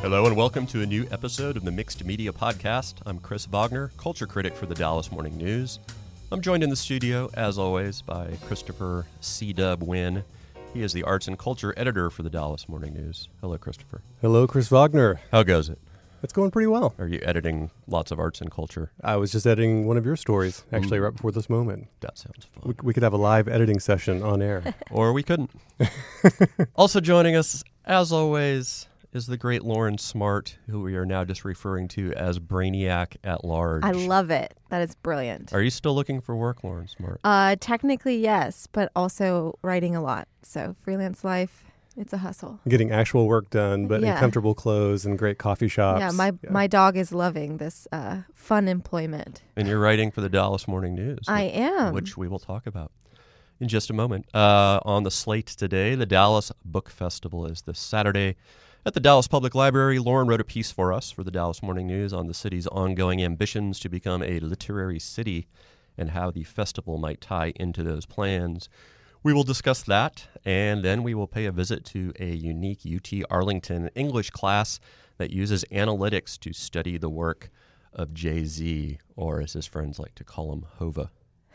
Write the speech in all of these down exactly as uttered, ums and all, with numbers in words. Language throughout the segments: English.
Hello and welcome to a new episode of the Mixed Media Podcast. I'm Chris Wagner, culture critic for the Dallas Morning News. I'm joined in the studio, as always, by Christopher C-Dub Wynn. He is the arts and culture editor for the Dallas Morning News. Hello, Christopher. Hello, Chris Wagner. How goes it? It's going pretty well. Are you editing lots of arts and culture? I was just editing one of your stories, actually, Mm. right before this moment. That sounds fun. We, we could have a live editing session on air. Or we couldn't. Also joining us, as always, is the great Lauren Smart, who we are now just referring to as Brainiac at Large. I love it. That is brilliant. Are you still looking for work, Lauren Smart? Uh, technically, yes, but also writing a lot. So freelance life, it's a hustle. Getting actual work done, but Yeah. in comfortable clothes and great coffee shops. Yeah, my my dog is loving this uh, fun employment. And you're writing for the Dallas Morning News. I am. Which we will talk about in just a moment. Uh, on the slate today, the Dallas Book Festival is this Saturday at the Dallas Public Library. Lauren wrote a piece for us for the Dallas Morning News on the city's ongoing ambitions to become a literary city and how the festival might tie into those plans. We will discuss that, and then we will pay a visit to a unique U T Arlington English class that uses analytics to study the work of Jay-Z, or as his friends like to call him, Hova.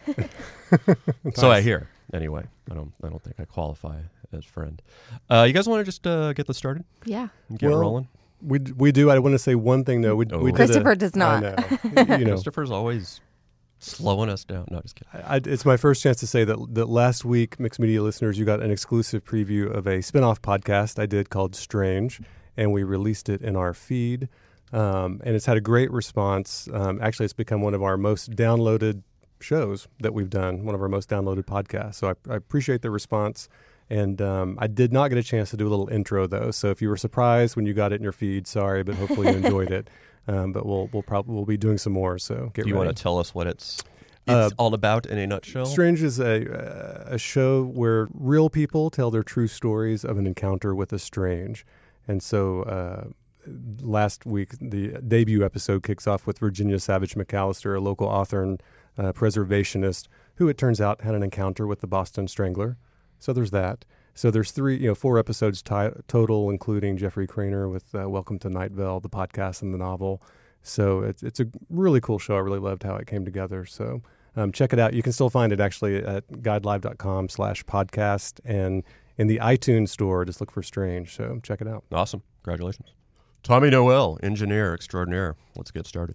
So I hear. Anyway, I don't I don't think I qualify as friend. Uh, you guys want to just uh, get this started Yeah. and get Well, rolling? We d- we do. I want to say one thing, though. We, Oh. we did Christopher a- does I not. know. you know, Christopher's always slowing us down. No, just kidding. I, I- it's my first chance to say that, that last week, Mixed Media listeners, you got an exclusive preview of a spin-off podcast I did called Strange, and we released it in our feed. Um, and it's had a great response. Um, actually, it's become one of our most downloaded shows that we've done, one of our most downloaded podcasts. So I, I appreciate the response. And um, I did not get a chance to do a little intro, though. So if you were surprised when you got it in your feed, sorry, but hopefully you enjoyed it. Um, but we'll we'll probably we'll be doing some more. So get Do you ready. want to tell us what it's Uh, it's all about in a nutshell? Strange is a a show where real people tell their true stories of an encounter with the strange. And so uh, last week, the debut episode kicks off with Virginia Savage McAllister, a local author and uh, preservationist, who it turns out had an encounter with the Boston Strangler. So there's that. So there's three, you know, four episodes ti- total, including Jeffrey Craner with uh, Welcome to Night Vale, the podcast and the novel. So it's it's a really cool show. I really loved how it came together. So um, check it out. You can still find it actually at guidelive.com slash podcast. And in the iTunes store, just look for Strange. So check it out. Awesome. Congratulations. Tommy Noel, engineer extraordinaire. Let's get started.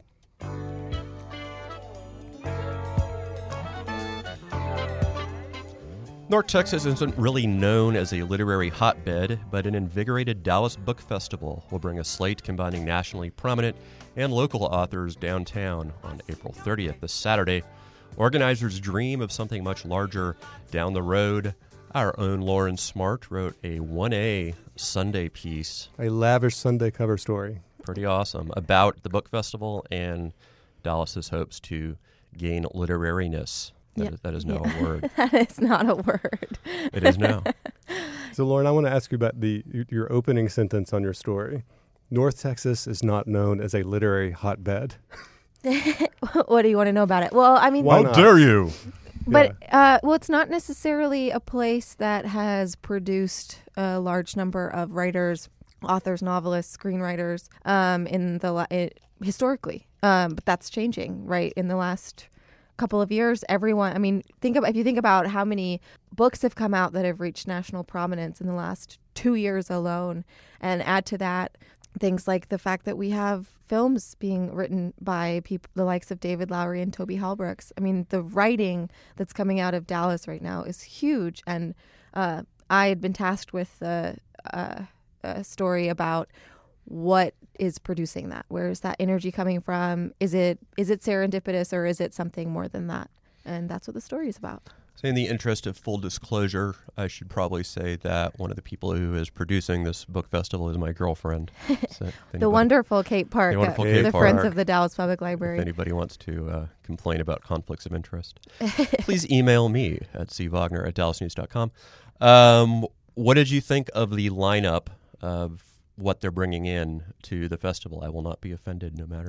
North Texas isn't really known as a literary hotbed, but an invigorated Dallas Book Festival will bring a slate combining nationally prominent and local authors downtown on April thirtieth, this Saturday. Organizers dream of something much larger down the road. Our own Lauren Smart wrote a one A Sunday piece, A lavish Sunday cover story. pretty awesome, about the book festival and Dallas's hopes to gain literariness. That, Yeah. is, that is now Yeah. a word. That is not a word. It is now. So, Lauren, I want to ask you about the your opening sentence on your story. North Texas is not known as a literary hotbed. What do you want to know about it? Well, I mean, Why How not? dare you? but uh, well, it's not necessarily a place that has produced a large number of writers, authors, novelists, screenwriters um, in the la- it, historically. Um, but that's changing, right? In the last couple of years, everyone. I mean, think about if you think about how many books have come out that have reached national prominence in the last two years alone, and add to that things like the fact that we have films being written by people, the likes of David Lowery and Toby Halbrooks. I mean, the writing that's coming out of Dallas right now is huge. And uh, I had been tasked with a, a, a story about what is producing that. Where is that energy coming from? Is it is it serendipitous or is it something more than that? And that's what the story is about. So in the interest of full disclosure, I should probably say that one of the people who is producing this book festival is my girlfriend. So if The anybody- wonderful Kate Park, The wonderful uh, Kate the Park. Friends of the Dallas Public If Library. anybody wants to uh, complain about conflicts of interest, please email me at c wagner at dallas news dot com. Um, what did you think of the lineup of what they're bringing in to the festival? I will not be offended no matter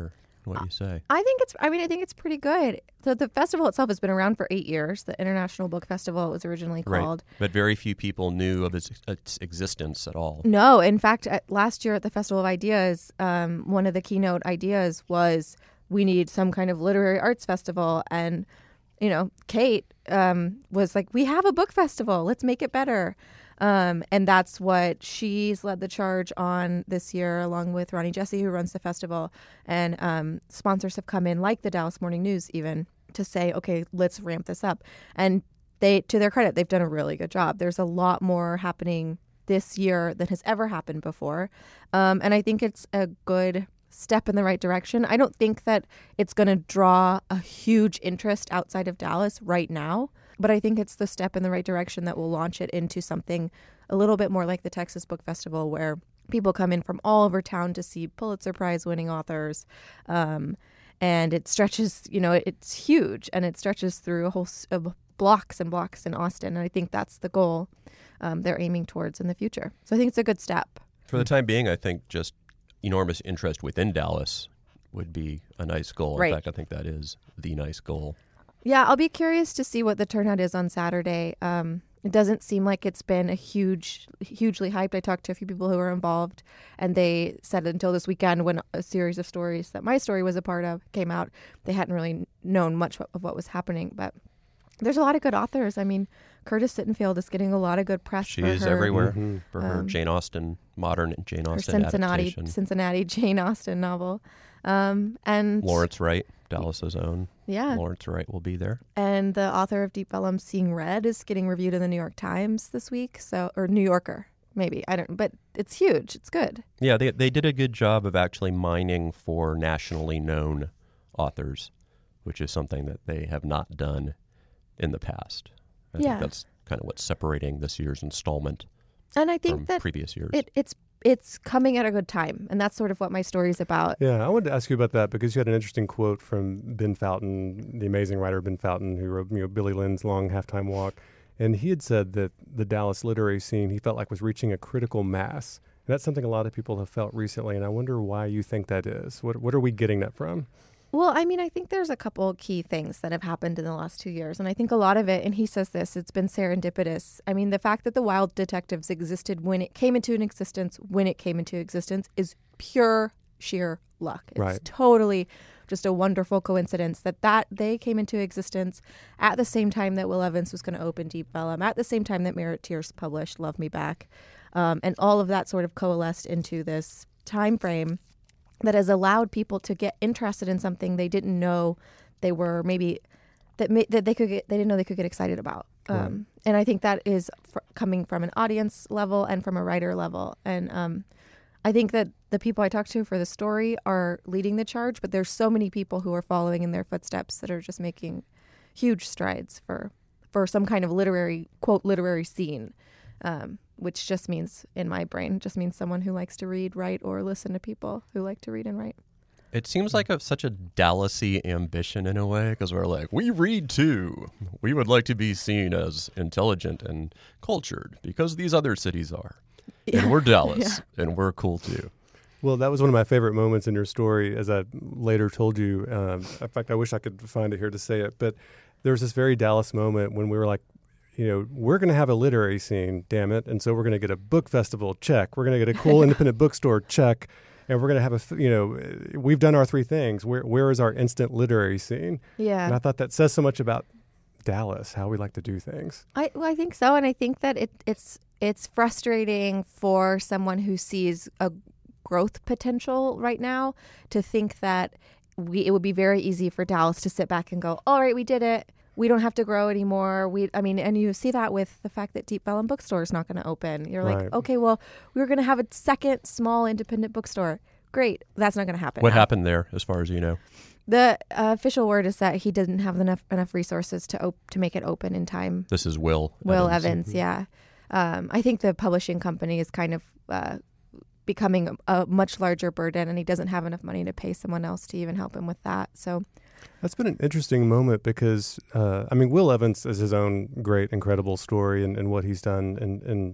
What do you say? I think it's, I mean, I think it's pretty good. The, the festival itself has been around for eight years. The International Book Festival, it was originally called. Right. But very few people knew of its, its existence at all. No, in fact, at, last year at the Festival of Ideas, um, one of the keynote ideas was we need some kind of literary arts festival. And, you know, Kate um, was like, we have a book festival. Let's make it better. Um, and that's what she's led the charge on this year, along with Ronnie Jesse, who runs the festival. And um, sponsors have come in, like the Dallas Morning News, even to say, okay, let's ramp this up. And they, to their credit, they've done a really good job. There's a lot more happening this year than has ever happened before. Um, and I think it's a good step in the right direction. I don't think that it's going to draw a huge interest outside of Dallas right now. But I think it's the step in the right direction that will launch it into something a little bit more like the Texas Book Festival, where people come in from all over town to see Pulitzer Prize winning authors. Um, and it stretches, you know, it's huge, and it stretches through a whole s- of blocks and blocks in Austin. And I think that's the goal um, they're aiming towards in the future. So I think it's a good step. For the time being, I think just enormous interest within Dallas would be a nice goal. Right. In fact, I think that is the nice goal. Yeah, I'll be curious to see what the turnout is on Saturday. Um, it doesn't seem like it's been a huge, hugely hyped. I talked to a few people who were involved, and they said until this weekend, when a series of stories that my story was a part of came out, they hadn't really known much of what was happening. But there's a lot of good authors. I mean, Curtis Sittenfeld is getting a lot of good press. She for is her, everywhere Mm-hmm. for her Um, Jane Austen, modern Jane her Austen Cincinnati, adaptation. Cincinnati Jane Austen novel. Um, and Lawrence Wright, Dallas's own. yeah, Lawrence Wright will be there. and the author of Deep Vellum, Seeing Red, is getting reviewed in the New York Times this week. So, or New Yorker, maybe. I don't, but it's huge. It's good. Yeah, they they did a good job of actually mining for nationally known authors, which is something that they have not done in the past. I Yeah. think that's kind of what's separating this year's installment And I think from that previous years. it, it's it's coming at a good time, and that's sort of what my story's about. Yeah, I wanted to ask you about that because you had an interesting quote from Ben Fountain, the amazing writer Ben Fountain, who wrote you know, Billy Lynn's Long Halftime Walk. And he had said that the Dallas literary scene, he felt like was reaching a critical mass. And that's something a lot of people have felt recently, and I wonder why you think that is. What what are we getting that from? Well, I mean, I think there's a couple key things that have happened in the last two years. And I think a lot of it, and he says this, it's been serendipitous. I mean, the fact that the Wild Detectives existed when it came into an existence, when it came into existence, is pure, sheer luck. It's Right. totally just a wonderful coincidence that, that they came into existence at the same time that Will Evans was going to open Deep Vellum, at the same time that Merritt Tierce published Love Me Back. Um, and all of that sort of coalesced into this time frame that has allowed people to get interested in something they didn't know they were maybe that may, that they could get, they didn't know they could get excited about. Um, Right. And I think that is fr- coming from an audience level and from a writer level. And um, I think that the people I talk to for the story are leading the charge, but there's so many people who are following in their footsteps that are just making huge strides for for some kind of literary, quote, literary scene. Um, which just means, in my brain, just means someone who likes to read, write, or listen to people who like to read and write. It seems like a, such a Dallas-y ambition in a way, because we're like, we read too. We would like to be seen as intelligent and cultured, because these other cities are. Yeah. And we're Dallas, and we're cool too. Well, that was one of my favorite moments in your story, as I later told you. Um, in fact, I wish I could find it here to say it, but there was this very Dallas moment when we were like, you know, we're going to have a literary scene, damn it. And so we're going to get a book festival, check. We're going to get a cool independent bookstore, check. And we're going to have a, f- you know, we've done our three things. Where Where is our instant literary scene? Yeah. And I thought that says so much about Dallas, how we like to do things. I well, I think so, and I think that it, it's it's frustrating for someone who sees a growth potential right now to think that we it would be very easy for Dallas to sit back and go, all right, we did it. We don't have to grow anymore. We, I mean, and you see that with the fact that Deep Vellum Bookstore is not going to open. You're like, Right. okay, well, we were going to have a second small independent bookstore. Great, that's not going to happen. What now. happened there, as far as you know? The uh, official word is that he didn't have enough enough resources to op- to make it open in time. This is Will Will Evans. Evans, yeah. Um, I think the publishing company is kind of uh, becoming a, a much larger burden, and he doesn't have enough money to pay someone else to even help him with that. So, That's been an interesting moment because, uh, I mean, Will Evans is his own great, incredible story and, and what he's done. And, and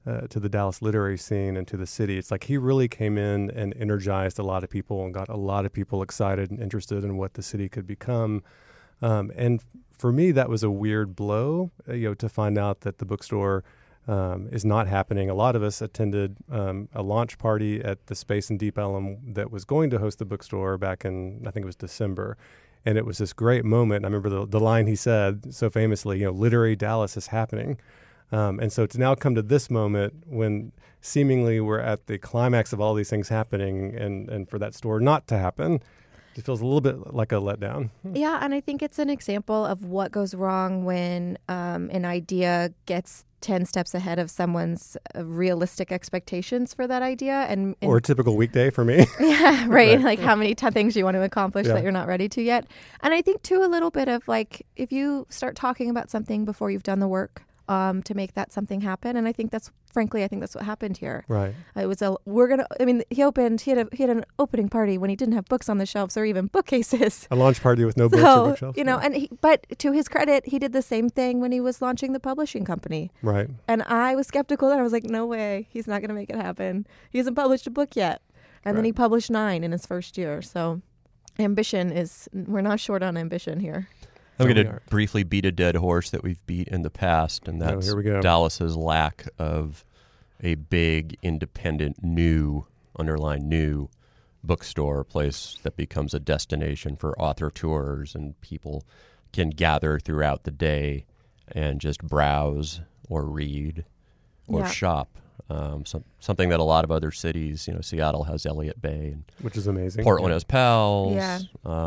uh, to the Dallas literary scene and to the city. It's like he really came in and energized a lot of people and got a lot of people excited and interested in what the city could become. Um, and for me, that was a weird blow, uh, you know, to find out that the bookstore um, is not happening. A lot of us attended um, a launch party at the space in Deep Ellum that was going to host the bookstore back in, I think it was December. And it was this great moment. I remember the, the line he said so famously, you know, literary Dallas is happening. Um, and so to now come to this moment when seemingly we're at the climax of all these things happening and, and for that store not to happen, it feels a little bit like a letdown. Yeah, and I think it's an example of what goes wrong when um, an idea gets ten steps ahead of someone's uh, realistic expectations for that idea. and, and Or a typical weekday for me. Yeah, right. Like how many t- things you want to accomplish Yeah. that you're not ready to yet. And I think, too, a little bit of like, if you start talking about something before you've done the work um, to make that something happen. And I think that's, frankly, I think that's what happened here. Right. It was a, we're going to, I mean, he opened, he had a, he had an opening party when he didn't have books on the shelves or even bookcases. A launch party with no books or So, bookshelves. you know, and he, but to his credit, he did the same thing when he was launching the publishing company. Right. And I was skeptical and I was like, no way, he's not going to make it happen. He hasn't published a book yet. And then Right. he published nine in his first year. So ambition is, we're not short on ambition here. I'm So going we to are. briefly beat a dead horse that we've beat in the past, and Oh, that's here we go. Dallas's lack of a big, independent, new, underline new, bookstore place that becomes a destination for author tours, and people can gather throughout the day and just browse or read or Yeah. shop. Um, some, something that a lot of other cities, you know, Seattle has Elliott Bay, and Which is amazing. Portland Yeah. has Pals. Yeah.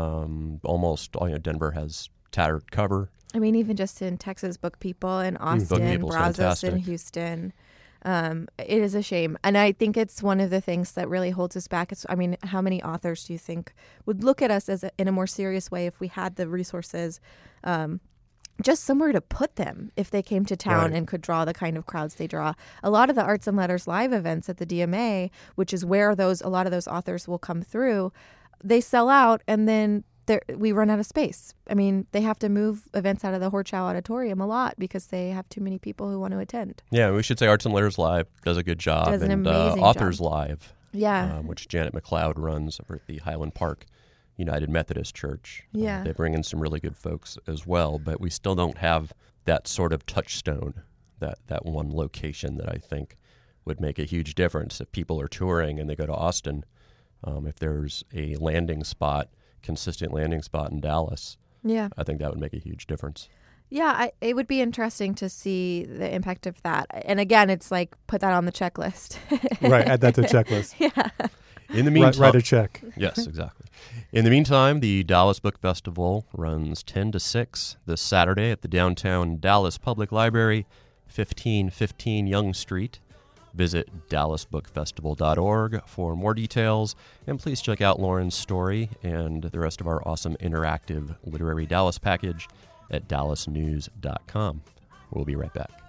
Um, almost, you know, Denver has Tattered Cover. I mean, even just in Texas, Book People in Austin, Book People's Brazos in fantastic. Houston. Um, it is a shame. And I think it's one of the things that really holds us back. It's, I mean, how many authors do you think would look at us as a, in a more serious way if we had the resources, um, just somewhere to put them if they came to town Right. and could draw the kind of crowds they draw. A lot of the Arts and Letters live events at the D M A, which is where those a lot of those authors will come through, they sell out and then there- we run out of space. I mean, they have to move events out of the Horchow Auditorium a lot because they have too many people who want to attend. Yeah, we should say Arts and Letters Live does a good job. Does an and amazing uh, Authors job. Live, Yeah. um, which Janet McLeod runs over at the Highland Park United Methodist Church. Uh, Yeah. they bring in some really good folks as well, but we still don't have that sort of touchstone, that, that one location that I think would make a huge difference. If people are touring and they go to Austin, um, if there's a landing spot, consistent landing spot in Dallas, Yeah. I think that would make a huge difference. Yeah, I, it would be interesting to see the impact of that. And again, it's like put that on the checklist. Right. Add that to the checklist. Yeah. In the Write, meantime, write a check. Yes, exactly. In the meantime, the Dallas Book Festival runs ten to six this Saturday at the downtown Dallas Public Library, fifteen fifteen Young Street. Visit dallas book festival dot org for more details, and please check out Lauren's story and the rest of our awesome interactive Literary Dallas package at dallas news dot com. We'll be right back.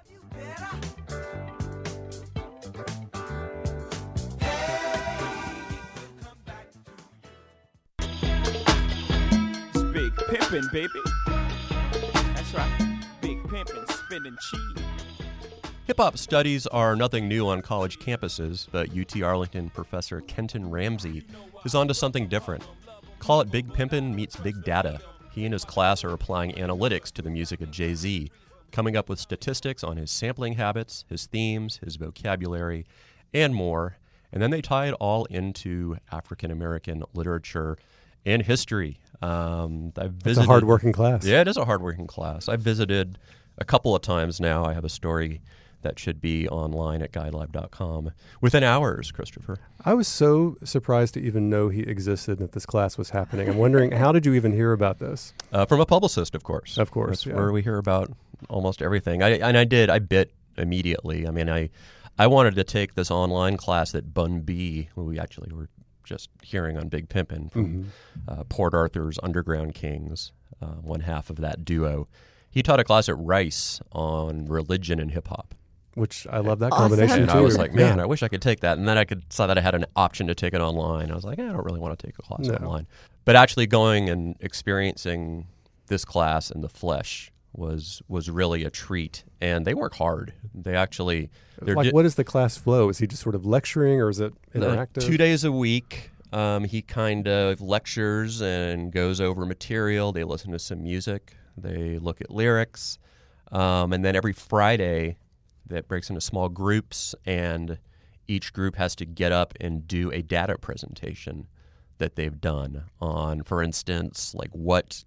It's big pimpin', baby. That's right. Big pimpin', spinning cheese. Hip-hop studies are nothing new on college campuses, but U T Arlington professor Kenton Ramsey is onto something different. Call it Big Pimpin' meets Big Data. He and his class are applying analytics to the music of Jay-Z, coming up with statistics on his sampling habits, his themes, his vocabulary, and more. And then they tie it all into African-American literature and history. Um, I've It's visited, a hardworking class. Yeah, it is a hardworking class. I've visited a couple of times now. I have a story that should be online at guide live dot com within hours, Christopher. I was so surprised to even know he existed and that this class was happening. I'm wondering, how did you even hear about this? Uh, from a publicist, of course. Of course, That's yeah. where we hear about almost everything. I, and I did. I bit immediately. I mean, I I wanted to take this online class that Bun B, who we actually were just hearing on Big Pimpin' from Mhm. uh, Port Arthur's Underground Kings, uh, one half of that duo. He taught a class at Rice on religion and hip-hop. Which I love that Awesome. combination And too. I was like, man, Yeah. I wish I could take that. And then I could saw that I had an option to take it online. I was like, eh, I don't really want to take a class No. online. But actually going and experiencing this class in the flesh was was really a treat, and they work hard. They actually they're Like, di- what is the class flow? Is he just sort of lecturing, or is it uh, interactive? two days a week. Um, he kind of lectures and goes over material. They listen to some music. They look at lyrics, um, and then every Friday, that breaks into small groups, and each group has to get up and do a data presentation that they've done on, for instance, like what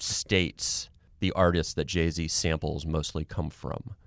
states the artists that Jay-Z samples mostly come from.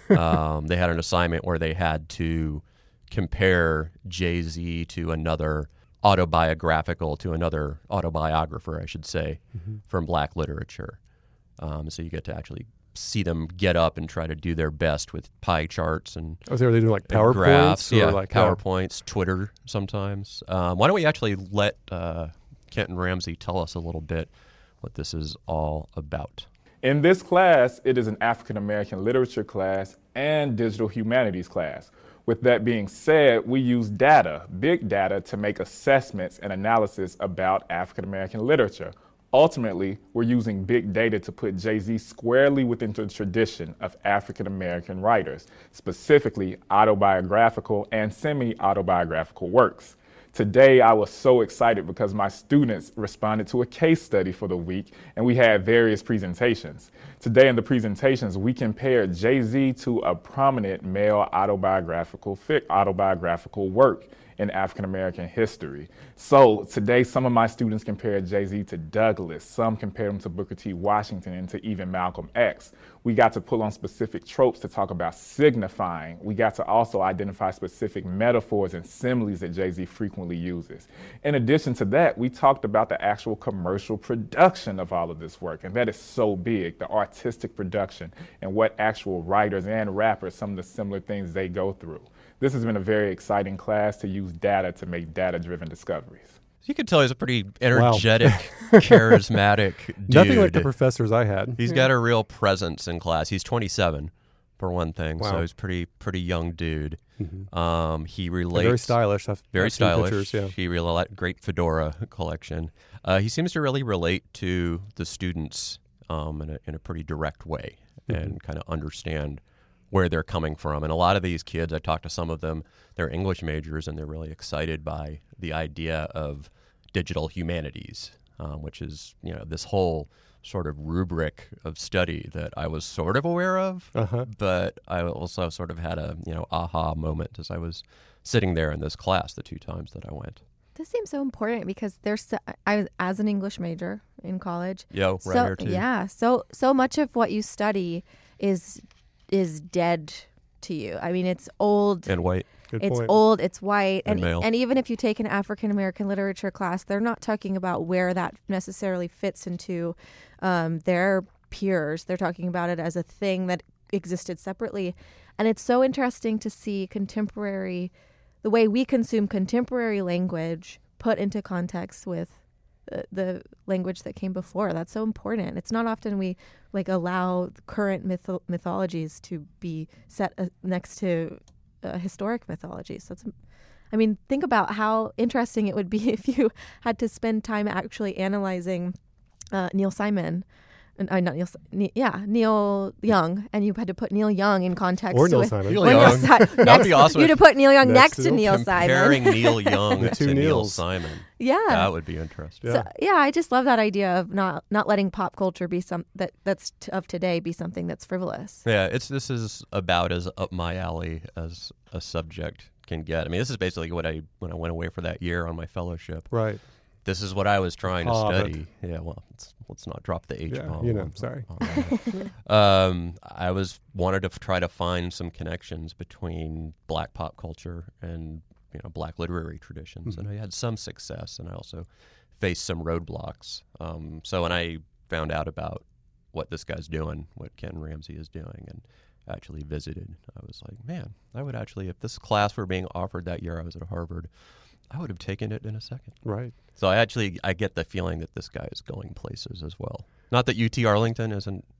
um, they had an assignment where they had to compare Jay-Z to another autobiographical, to another autobiographer, I should say, Mm-hmm. from Black literature. Um, so you get to actually see them get up and try to do their best with pie charts and Oh, so are they doing like and PowerPoints? graphs, or yeah, like PowerPoints, Twitter sometimes. Um, why don't we actually let uh, Kenton Ramsey tell us a little bit what this is all about? In this class, it is an African American literature class and digital humanities class. With that being said, we use data, big data, to make assessments and analysis about African American literature. Ultimately, we're using big data to put Jay-Z squarely within the tradition of African American writers, specifically autobiographical and semi-autobiographical works. Today, I was so excited because my students responded to a case study for the week, and we had various presentations. Today in the presentations, we compared Jay-Z to a prominent male autobiographical, fic- autobiographical work in African American history. So today, some of my students compared Jay-Z to Douglass, some compared him to Booker T. Washington, and to even Malcolm X. We got to pull on specific tropes to talk about signifying. We got to also identify specific metaphors and similes that Jay-Z frequently uses. In addition to that, we talked about the actual commercial production of all of this work, and that is so big, the artistic production, and what actual writers and rappers, some of the similar things they go through. This has been a very exciting class to use data to make data-driven discoveries. You can tell he's a pretty energetic, charismatic dude. Nothing like the professors I had. He's got a real presence in class. He's twenty-seven, for one thing, Wow. so he's pretty pretty young dude. Mhm. Um, he And relates very stylish. I've, very I've seen stylish. Pictures, yeah. He really great fedora collection. Uh, he seems to really relate to the students um, in a in a pretty direct way and kind of understand where they're coming from. And a lot of these kids, I talked to some of them, they're English majors, and they're really excited by the idea of digital humanities, um, which is, you know, this whole sort of rubric of study that I was sort of aware of, Uh-huh. but I also sort of had a, you know, aha moment as I was sitting there in this class the two times that I went. This seems so important because there's so, I was as an English major in college. Yo, right so, here too. Yeah, so so much of what you study is is dead to you. I mean, it's old. And white. Good It's point. old, it's white, And and male. and even if you take an African American literature class, they're not talking about where that necessarily fits into um, their peers. They're talking about it as a thing that existed separately, and it's so interesting to see contemporary, the way we consume contemporary language put into context with the, the language that came before. That's so important. It's not often we like allow current myth- mythologies to be set uh, next to uh, historic mythologies. So it's, I mean, think about how interesting it would be if you had to spend time actually analyzing uh, Neil Simon. And, uh, not Neil, ne- yeah, Neil Young, and you had to put Neil Young in context. Or Neil with, Simon. Neil or Neil Young. Si- That'd next- be awesome You if- to put Neil Young Next next, to to Neil Comparing Simon. Neil Young The to two Neil Neils. Simon. Yeah. That would be interesting. Yeah. So, yeah, I just love that idea of not not letting pop culture be some that that's t- of today be something that's frivolous. Yeah, it's this is about as up my alley as a subject can get. I mean, this is basically what I when I went away for that year on my fellowship. Right. This is what I was trying to Hobbit. study. Yeah, well, let's, let's not drop the H Yeah, bomb. you know, on- sorry. on that. um, I was wanted to f- try to find some connections between Black pop culture and you know Black literary traditions, and I had some success, and I also faced some roadblocks. Um, so when I found out about what this guy's doing, what Ken Ramsey is doing, and actually visited, I was like, man, I would actually, if this class were being offered that year I was at Harvard, I would have taken it in a second. Right. So I actually I get the feeling that this guy is going places as well. Not that U T Arlington isn't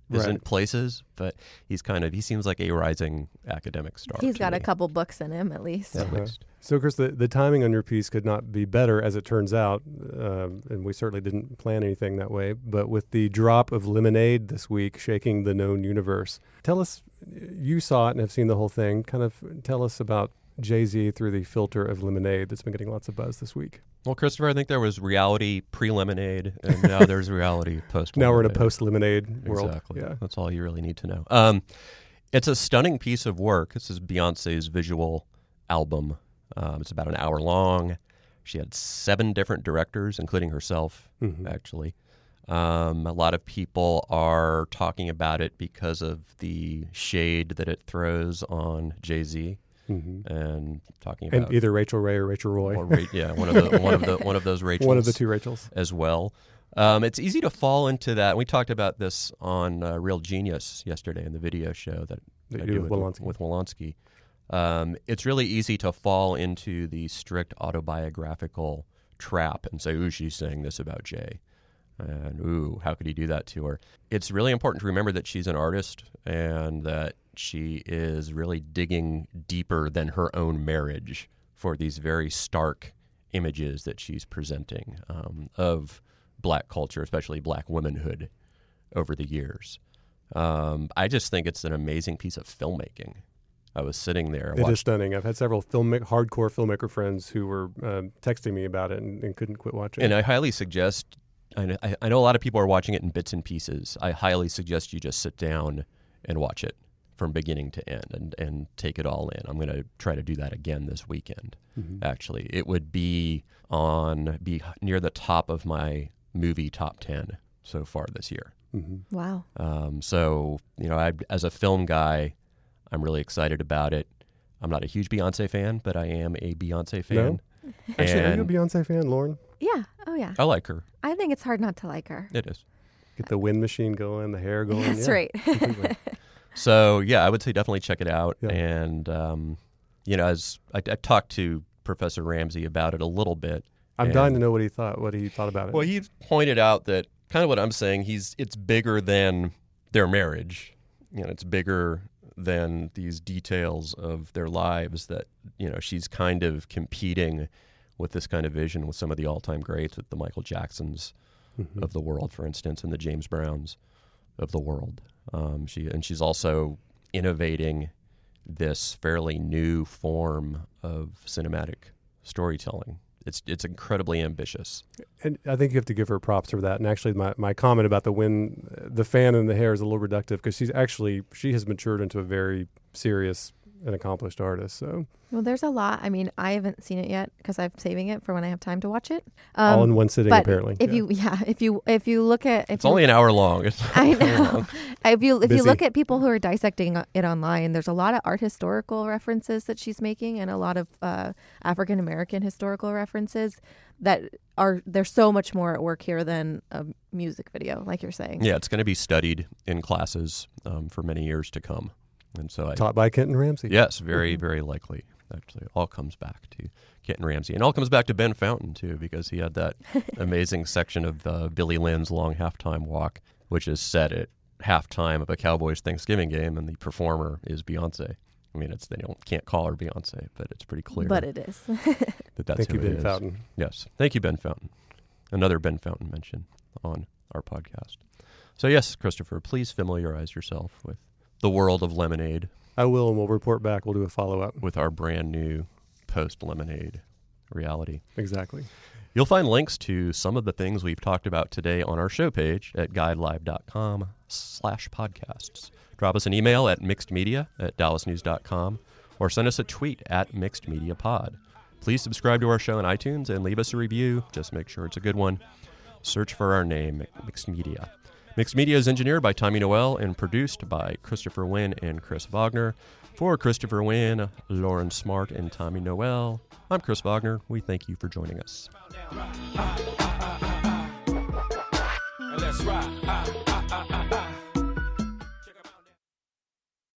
isn't Right. places, but he's kind of he seems like a rising academic star. He's to got me, a couple books in him, at least. at Uh-huh. least. So, Chris, the, the timing on your piece could not be better, as it turns out, um, and we certainly didn't plan anything that way. But with the drop of Lemonade this week, shaking the known universe, tell us, you saw it and have seen the whole thing. Kind of tell us about Jay-Z through the filter of Lemonade that's been getting lots of buzz this week. Well, Christopher, I think there was reality pre-Lemonade, and now there's reality post. Now we're in a post-Lemonade world. Exactly. Yeah. That's all you really need to know. Um, it's a stunning piece of work. This is Beyonce's visual album. Um, it's about an hour long. She had seven different directors, including herself, Mhm. actually. Um, a lot of people are talking about it because of the shade that it throws on Jay-Z, Mhm. and talking about And either Rachel Ray or Rachel Roy. or Ra- yeah, one of the one of the one of those Rachels. One of the two Rachels. As well. Um, it's easy to fall into that. We talked about this on uh, Real Genius yesterday in the video show that That I you do do with with, Wolanski. with Wolanski. Um, it's really easy to fall into the strict autobiographical trap and say, ooh, she's saying this about Jay. And ooh, how could he do that to her? It's really important to remember that she's an artist and that she is really digging deeper than her own marriage for these very stark images that she's presenting um, of black culture, especially black womanhood, over the years. Um, I just think it's an amazing piece of filmmaking. I was sitting there. It is watched, stunning. I've had several film hardcore filmmaker friends who were um, texting me about it and, and couldn't quit watching. and I highly suggest. I know, I know a lot of people are watching it in bits and pieces. I highly suggest you just sit down and watch it from beginning to end and, and take it all in. I'm going to try to do that again this weekend. Mhm. Actually, it would be on be near the top of my movie top ten so far this year. Mhm. Wow. Um, so, you know, I, as a film guy, I'm really excited about it. I'm not a huge Beyonce fan, but I am a Beyonce fan. Actually, are you a And Beyonce fan, Lauren? Yeah. Oh, yeah. I like her. I think it's hard not to like her. It is. Get the wind machine going, the hair going. That's yeah, right. completely. So, yeah, I would say definitely check it out. Yeah. And, um, you know, as I, I talked to Professor Ramsey about it a little bit. I'm and- dying to know what he thought, what he thought about it. Well, he pointed out that kind of what I'm saying, he's it's bigger than their marriage. You know, it's bigger than these details of their lives that, you know, she's kind of competing with this kind of vision with some of the all-time greats, with the Michael Jacksons Mhm. of the world, for instance, and the James Browns of the world. Um, she and she's also innovating this fairly new form of cinematic storytelling. It's it's incredibly ambitious. And I think you have to give her props for that. And actually, my, my comment about the wind, the fan and the hair is a little reductive because she's actually, she has matured into a very serious and accomplished artist. So Well, there's a lot. I mean, I haven't seen it yet because I'm saving it for when I have time to watch it. Um, all in one sitting, but apparently. if Yeah. you, yeah, if you if you look at, if It's you, only an hour long. It's I not very know. long. If you if you Busy. look at people who are dissecting it online, there's a lot of art historical references that she's making, and a lot of uh, African American historical references that are there's so much more at work here than a music video, like you're saying. Yeah, it's going to be studied in classes um, for many years to come. And so, I, Taught by Kenton Ramsey. yes, very, very likely. Actually, it all comes back to Kenton Ramsey. And all comes back to Ben Fountain, too, because he had that amazing section of uh, Billy Lynn's Long Halftime Walk, which is set at halftime of a Cowboys Thanksgiving game, and the performer is Beyonce. I mean, it's they don't can't call her Beyonce, but it's pretty clear But it is. that that's Thank who you, it Ben is. Fountain. Yes. Thank you, Ben Fountain. Another Ben Fountain mention on our podcast. So, yes, Christopher, please familiarize yourself with the world of Lemonade, I will, and we'll report back. We'll do a follow up. with our brand new post-Lemonade reality. Exactly. You'll find links to some of the things we've talked about today on our show page at guidelive.com slash podcasts. Drop us an email at mixedmedia at dallasnews.com or send us a tweet at mixedmediapod. Please subscribe to our show on iTunes and leave us a review. Just make sure it's a good one. Search for our name, Mixed Media. Mixed Media is engineered by Tommy Noel and produced by Christopher Wynn and Chris Wagner. For Christopher Wynn, Lauren Smart, and Tommy Noel, I'm Chris Wagner. We thank you for joining us. And let's ride. Ah, ah, ah, ah.